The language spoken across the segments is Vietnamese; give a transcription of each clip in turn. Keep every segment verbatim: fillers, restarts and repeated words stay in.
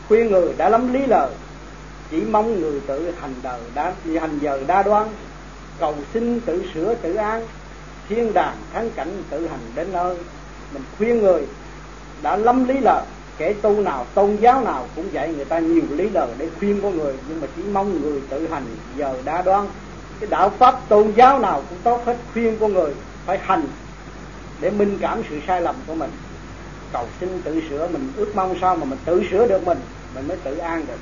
khuyên người đã lắm lý lời, chỉ mong người tự hành đời đa, hành giờ đa đoan, cầu xin tự sửa tự an, thiên đàng thắng cảnh tự hành đến nơi. Mình khuyên người đã lắm lý lời, kẻ tu nào tôn giáo nào cũng dạy người ta nhiều lý lời để khuyên con người, nhưng mà chỉ mong người tự hành giờ đa đoan. Cái đạo pháp tôn giáo nào cũng tốt hết, khuyên con người phải hành để minh cảm sự sai lầm của mình, cầu xin tự sửa. Mình ước mong sao mà mình tự sửa được mình, mình mới tự an được.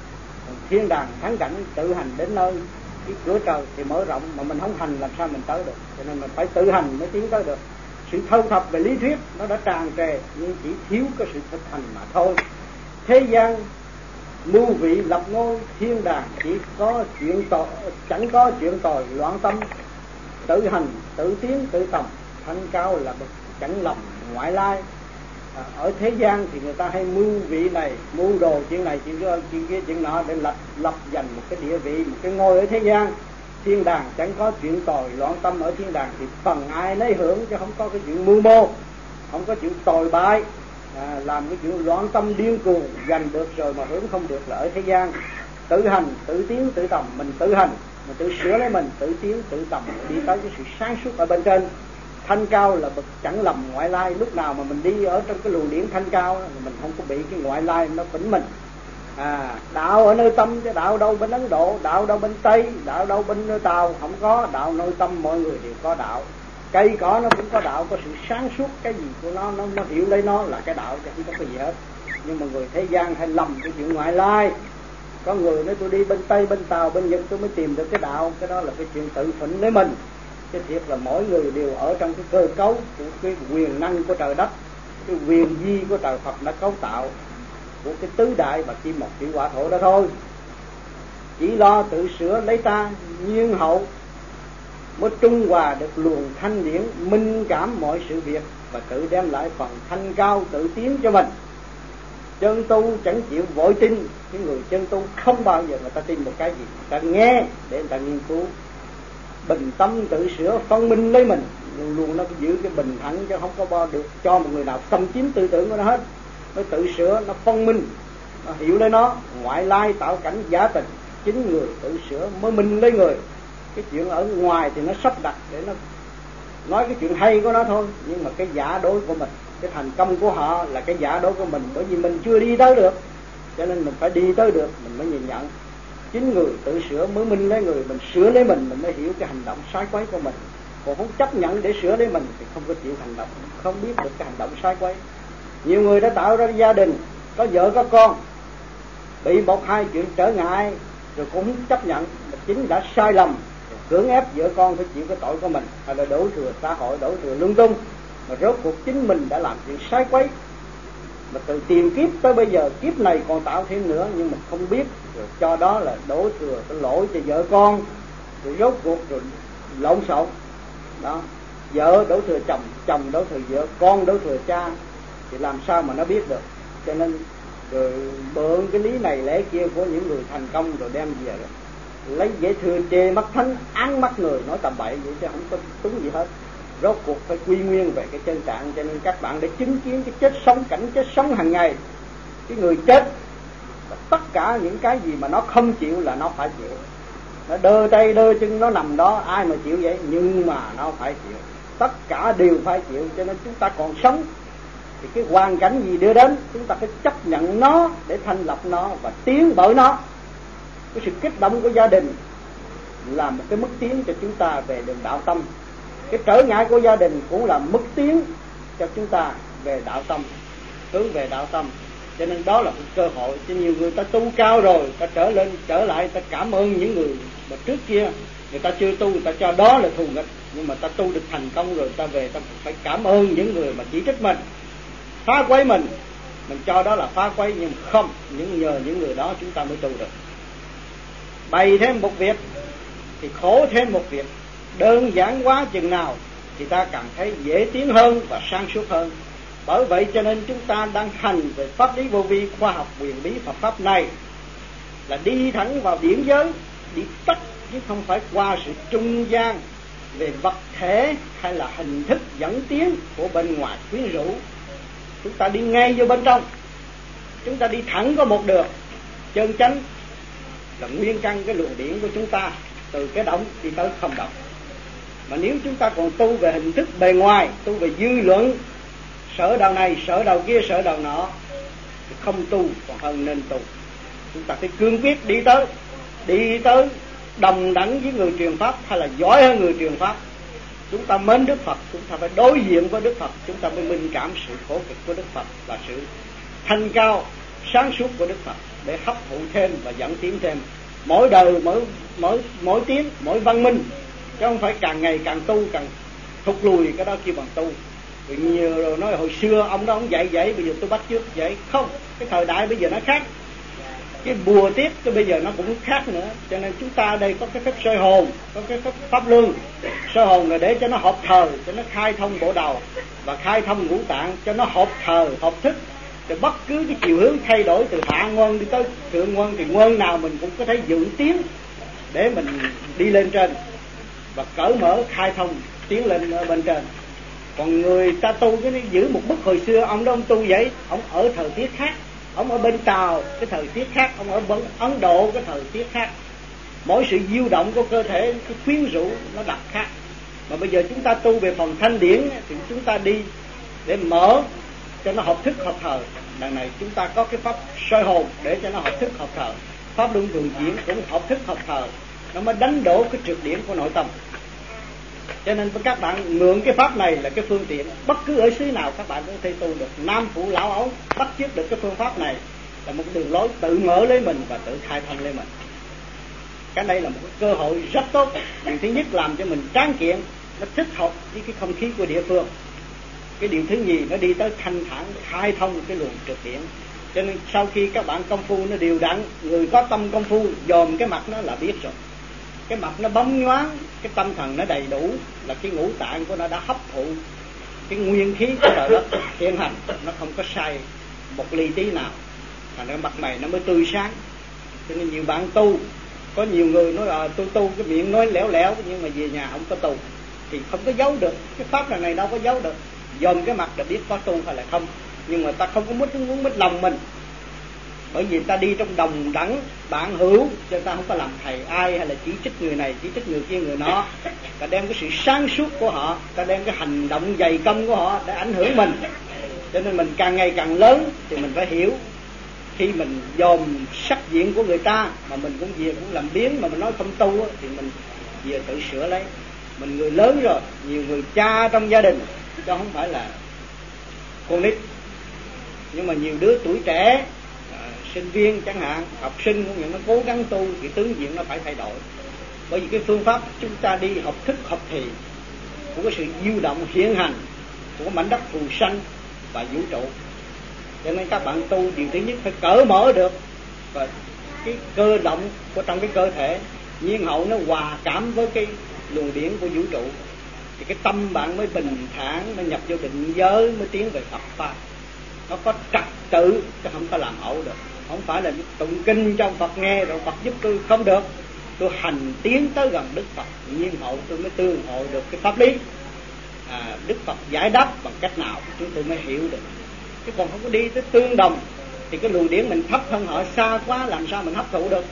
Thiên đàng thắng cảnh tự hành đến nơi, cái cửa trời thì mở rộng mà mình không hành làm sao mình tới được. Cho nên mình phải tự hành mới tiến tới được. Sự thâu thập về lý thuyết nó đã tràn trề, nhưng chỉ thiếu cái sự thực hành mà thôi. Thế gian mưu vị lập ngôi, thiên đàng chỉ có chuyện tội, chẳng có chuyện tồi loạn tâm. Tự hành tự tiến tự tầm, thanh cao là bậc chẳng lầm ngoại lai. À, ở thế gian thì người ta hay mưu vị này, mưu đồ chuyện này chuyện kia chuyện kia chuyện nọ để lập lập dành một cái địa vị, một cái ngôi ở thế gian. Thiên đàng chẳng có chuyện tồi loạn tâm, ở thiên đàng thì phần ai nấy hưởng, chứ không có cái chuyện mưu mô, không có chuyện tồi bại, à, làm cái chuyện loạn tâm điên cuồng, giành được rồi mà hưởng không được là ở thế gian. Tự hành tự tiến tự tầm, mình tự hành mình tự sửa lấy mình, tự tiến tự tầm đi tới cái sự sáng suốt ở bên trên. Thanh cao là bậc chẳng lầm ngoại lai. Lúc nào mà mình đi ở trong cái luồng điển thanh cao, mình không có bị cái ngoại lai nó phỉnh mình. À, đạo ở nơi tâm, chứ đạo đâu bên Ấn Độ, đạo đâu bên Tây, đạo đâu bên nơi Tàu, không có. Đạo nơi tâm mọi người đều có đạo. Cây cỏ nó cũng có đạo, có sự sáng suốt, cái gì của nó nó, nó hiểu lấy nó là cái đạo, chứ không có cái gì hết. Nhưng mà người thế gian hay lầm cái chuyện ngoại lai. Có người nói tôi đi bên Tây, bên Tàu, bên Nhật tôi mới tìm được cái đạo. Cái đó là cái chuyện tự phỉnh lấy mình. Cái thiệt là mỗi người đều ở trong cái cơ cấu của cái quyền năng của trời đất, cái quyền di của trời Phật đã cấu tạo, của cái tứ đại và kim một thủy hỏa thổ đó thôi. Chỉ lo tự sửa lấy ta nhiên hậu, mới trung hòa được luồng thanh điển, minh cảm mọi sự việc và tự đem lại phần thanh cao tự tiến cho mình. Chân tu chẳng chịu vội tin. Cái người chân tu không bao giờ người ta tin một cái gì, người ta nghe để người ta nghiên cứu. Bình tâm tự sửa phân minh lấy mình, luôn luôn nó giữ cái bình thản, chứ không có bao được cho một người nào xâm chiếm tư tưởng của nó hết. Nó tự sửa, nó phân minh, nó hiểu lấy nó. Ngoại lai tạo cảnh giả tình, chính người tự sửa mới minh lấy người. Cái chuyện ở ngoài thì nó sắp đặt để nó nói cái chuyện hay của nó thôi, nhưng mà cái giả đối của mình, cái thành công của họ là cái giả đối của mình, bởi vì mình chưa đi tới được, cho nên mình phải đi tới được mình mới nhìn nhận. Chính người tự sửa mới minh lấy người, mình sửa lấy mình mình mới hiểu cái hành động sai quấy của mình. Còn không chấp nhận để sửa lấy mình thì không có chịu hành động, không biết được cái hành động sai quấy. Nhiều người đã tạo ra gia đình, có vợ có con, bị một hai chuyện trở ngại rồi cũng không chấp nhận, mà chính đã sai lầm, cưỡng ép vợ con phải chịu cái tội của mình, hay là đổ thừa xã hội, đổ thừa lung tung, mà rốt cuộc chính mình đã làm chuyện sai quấy. Mà từ tiền kiếp tới bây giờ, kiếp này còn tạo thêm nữa nhưng mình không biết, rồi cho đó là đổ thừa cái lỗi cho vợ con, rồi rốt cuộc rồi lộn xộn đó. Vợ đổ thừa chồng, chồng đổ thừa vợ, con đổ thừa cha, thì làm sao mà nó biết được. Cho nên rồi mượn cái lý này lẽ kia của những người thành công rồi đem về rồi lấy dễ thừa chê mắt thánh, án mắt người, nói tầm bậy vậy chứ không có đúng gì hết. Rốt cuộc phải quy nguyên về cái chân trạng. Cho nên các bạn để chứng kiến cái chết sống, cảnh chết sống hàng ngày. Cái người chết, tất cả những cái gì mà nó không chịu là nó phải chịu. Nó đơ tay đơ chân nó nằm đó, ai mà chịu vậy, nhưng mà nó phải chịu. Tất cả đều phải chịu. Cho nên chúng ta còn sống thì cái hoàn cảnh gì đưa đến, chúng ta phải chấp nhận nó để thanh lập nó và tiến bởi nó. Cái sự kích động của gia đình là một cái mức tiến cho chúng ta về đường đạo tâm. Cái trở ngại của gia đình cũng là mức tiến cho chúng ta về đạo tâm, hướng về đạo tâm. Cho nên đó là một cơ hội cho nhiều người ta tu cao rồi, ta trở lên trở lại, ta cảm ơn những người mà trước kia người ta chưa tu, người ta cho đó là thù nghịch, nhưng mà ta tu được thành công rồi, ta về ta phải cảm ơn những người mà chỉ trích mình, phá quấy mình, mình cho đó là phá quấy, nhưng không, những nhờ những người đó chúng ta mới tu được. Bày thêm một việc thì khổ thêm một việc, đơn giản quá chừng nào thì ta cảm thấy dễ tiến hơn và sang suốt hơn. Bởi vậy cho nên chúng ta đang hành về pháp lý vô vi, khoa học quyền bí Phật pháp này là đi thẳng vào điển giới, đi tắt, chứ không phải qua sự trung gian về vật thể hay là hình thức dẫn tiến của bên ngoài quyến rũ. Chúng ta đi ngay vô bên trong, chúng ta đi thẳng có một đường chân chánh, là nguyên căn cái luồng điển của chúng ta từ cái động đi tới không động. Mà nếu chúng ta còn tu về hình thức bề ngoài, tu về dư luận, sở đầu này, sở đầu kia, sở đầu nọ, thì không tu còn hơn nên tu. Chúng ta phải cương quyết đi tới, đi tới đồng đẳng với người truyền pháp hay là giỏi hơn người truyền pháp. Chúng ta mến Đức Phật, chúng ta phải đối diện với Đức Phật, chúng ta mới minh cảm sự khổ cực của Đức Phật và sự thanh cao sáng suốt của Đức Phật để hấp thụ thêm và dẫn tiến thêm. Mỗi đời mỗi mỗi mỗi tiến, mỗi văn minh, chứ không phải càng ngày càng tu càng thụt lùi, cái đó kêu bằng tu. Vì nhiều rồi nói hồi xưa ông đó ông dạy vậy, bây giờ tôi bắt chước vậy. Không, cái thời đại bây giờ nó khác, cái bùa tiếp cái bây giờ nó cũng khác nữa. Cho nên chúng ta đây có cái phép soi hồn, có cái phép pháp luân soi hồn là để cho nó hợp thời, cho nó khai thông bộ đầu và khai thông ngũ tạng, cho nó hợp thời hợp thức. Thì bất cứ cái chiều hướng thay đổi từ hạ nguồn đi tới thượng nguồn thì nguồn nào mình cũng có thể dự tiến để mình đi lên trên và cởi mở khai thông tiến lên ở bên trên. Còn người ta tu cái giữ một bức hồi xưa, ông đó ông tu vậy, ông ở thời tiết khác, ông ở bên Tàu cái thời tiết khác, ông ở bên Ấn Độ cái thời tiết khác. Mỗi sự diêu động của cơ thể, cái khuyến rũ nó đặc khác. Mà bây giờ chúng ta tu về phần thanh điển thì chúng ta đi để mở cho nó hợp thức hợp thời. Đằng này chúng ta có cái pháp soi hồn để cho nó hợp thức hợp thời. Pháp luân thường chuyển cũng hợp thức hợp thời, nó mới đánh đổ cái trượt điển của nội tâm. Cho nên các bạn mượn cái pháp này là cái phương tiện, bất cứ ở xứ nào các bạn cũng có thể tu được. Nam phụ lão ấu bắt chước được cái phương pháp này là một đường lối tự mở lấy mình và tự khai thông lấy mình. Cái đây là một cái cơ hội rất tốt. Điều thứ nhất làm cho mình tráng kiện, nó thích hợp với cái không khí của địa phương. Cái điều thứ nhì nó đi tới thanh thản khai thông cái luồng trượt điển. Cho nên sau khi các bạn công phu nó đều đặn, người có tâm công phu dòm cái mặt nó là biết rồi. Cái mặt nó bóng nhoáng, cái tâm thần nó đầy đủ, là cái ngũ tạng của nó đã hấp thụ cái nguyên khí của trời đất hiện hành, nó không có sai một ly tí nào, thành ra mặt mày nó mới tươi sáng. Cho nên nhiều bạn tu, có nhiều người nói là tôi tu cái miệng nói lẻo lẻo nhưng mà về nhà không có tu thì không có giấu được. Cái pháp này này đâu có giấu được, dòm cái mặt là biết có tu hay là không. Nhưng mà ta không có muốn muốn mít lòng mình, bởi vì ta đi trong đồng đẳng bạn hữu, cho ta không có làm thầy ai hay là chỉ trích người này chỉ trích người kia người nọ. Ta đem cái sự sáng suốt của họ, ta đem cái hành động dày công của họ để ảnh hưởng mình. Cho nên mình càng ngày càng lớn thì mình phải hiểu, khi mình dòm sắc diện của người ta mà mình cũng về cũng làm biến mà mình nói không tu thì mình về tự sửa lấy. Mình người lớn rồi, nhiều người cha trong gia đình chứ không phải là con nít, nhưng mà nhiều đứa tuổi trẻ, sinh viên chẳng hạn, học sinh cũng những nó cố gắng tu thì tướng diện nó phải thay đổi. Bởi vì cái phương pháp chúng ta đi học thức học thì của cái sự diêu động hiện hành của mảnh đất phù sanh và vũ trụ. Cho nên các bạn tu điều thứ nhất phải cởi mở được và cái cơ động của trong cái cơ thể nhiên hậu nó hòa cảm với cái luồng điển của vũ trụ thì cái tâm bạn mới bình thản, mới nhập vô định giới, mới tiến về Phật pháp. Nó có trật tự chứ không có làm ẩu được. Không phải là tụng kinh cho Phật nghe rồi Phật giúp tôi, không được. Tôi hành tiến tới gần Đức Phật, nhiên hậu tôi mới tương hội được cái pháp lý. À, Đức Phật giải đáp bằng cách nào chúng tôi mới hiểu được. Chứ còn không có đi tới tương đồng thì cái luồng điển mình thấp hơn họ xa quá, làm sao mình hấp thụ được.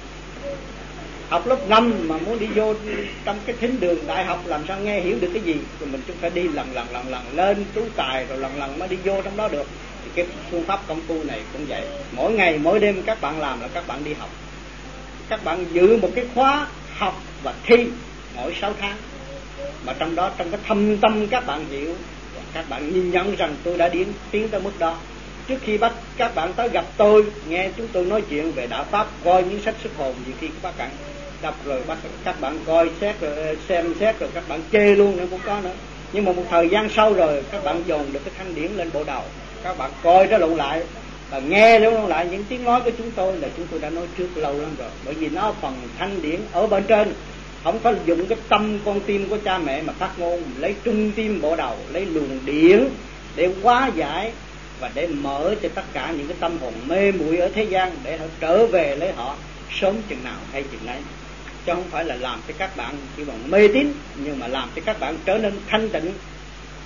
Học lớp năm mà muốn đi vô trong cái thính đường đại học làm sao nghe hiểu được cái gì. Rồi mình chúng phải đi lần lần lần lần lên tú tài rồi lần lần mới đi vô trong đó được. Thì cái phương pháp công phu này cũng vậy. Mỗi ngày mỗi đêm các bạn làm là các bạn đi học. Các bạn giữ một cái khóa học và thi mỗi sáu tháng. Mà trong đó trong cái thâm tâm các bạn hiểu, các bạn nhìn nhận rằng tôi đã tiến, tiến tới mức đó. Trước khi bắt các bạn tới gặp tôi, nghe chúng tôi nói chuyện về đạo pháp, coi những sách xuất hồn, nhiều khi các bạn đọc rồi bắt các bạn coi xét rồi xem xét rồi các bạn chê luôn nữa cũng có nữa. Nhưng mà một thời gian sau rồi các bạn dồn được cái thanh điển lên bộ đầu, các bạn coi nó lộn lại và nghe nó lộn lại những tiếng nói của chúng tôi là chúng tôi đã nói trước lâu lắm rồi. Bởi vì nó phần thanh điển ở bên trên, không có dùng cái tâm con tim của cha mẹ mà phát ngôn, lấy trung tim bộ đầu, lấy luồng điển để hóa giải và để mở cho tất cả những cái tâm hồn mê muội ở thế gian để họ trở về lấy họ sớm chừng nào hay chừng ấy. Chứ không phải là làm cho các bạn chỉ bằng mê tín, nhưng mà làm cho các bạn trở nên thanh tịnh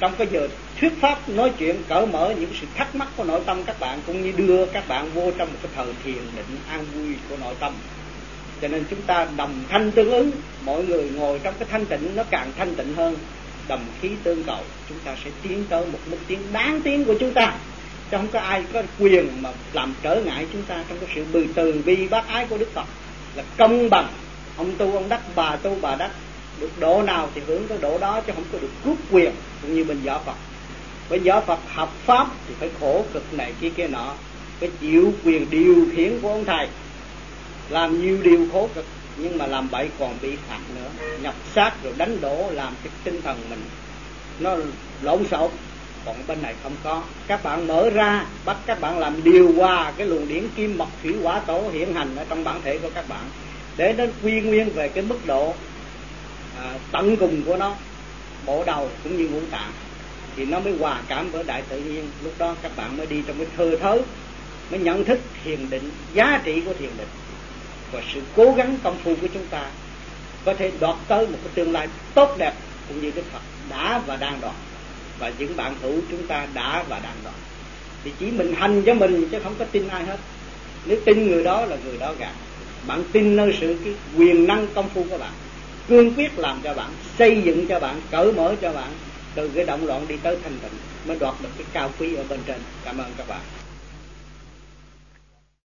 trong cái giờ thuyết pháp nói chuyện cởi mở những sự thắc mắc của nội tâm các bạn, cũng như đưa các bạn vô trong một cái thời thiền định an vui của nội tâm. Cho nên chúng ta đồng thanh tương ứng, mọi người ngồi trong cái thanh tịnh nó càng thanh tịnh hơn, đồng khí tương cầu, chúng ta sẽ tiến tới một mức tiến đáng tiến của chúng ta. Chứ không có ai có quyền mà làm trở ngại chúng ta trong cái sự từ từ bi bác ái của Đức Phật là công bằng. Ông tu ông đắc, bà tu bà đắc, được độ nào thì hướng tới độ đó, chứ không có được cướp quyền. Cũng như bên võ Phật, bên võ Phật học pháp thì phải khổ cực này kia kia nọ, phải chịu quyền điều khiển của ông thầy, làm nhiều điều khổ cực, nhưng mà làm bậy còn bị phạt nữa, nhập sát rồi đánh đổ, làm cái tinh thần mình nó lộn xộn. Còn bên này không có, các bạn mở ra bắt các bạn làm điều hòa cái luồng điển kim mộc thủy hỏa tổ hiện hành ở trong bản thể của các bạn, để nó quy nguyên về cái mức độ à, tận cùng của nó, bộ đầu cũng như ngũ tạng, thì nó mới hòa cảm với đại tự nhiên. Lúc đó các bạn mới đi trong cái thơ thớ, mới nhận thức thiền định, giá trị của thiền định và sự cố gắng công phu của chúng ta có thể đoạt tới một cái tương lai tốt đẹp, cũng như Đức Phật đã và đang đoạt, và những bạn hữu chúng ta đã và đang đoạt. Thì chỉ mình hành cho mình chứ không có tin ai hết. Nếu tin người đó là người đó gạt. Bạn tin nơi sự cái quyền năng công phu của bạn, cương quyết làm cho bạn, xây dựng cho bạn, cởi mở cho bạn, từ cái động loạn đi tới thanh tịnh, mới đoạt được cái cao quý ở bên trên. Cảm ơn các bạn.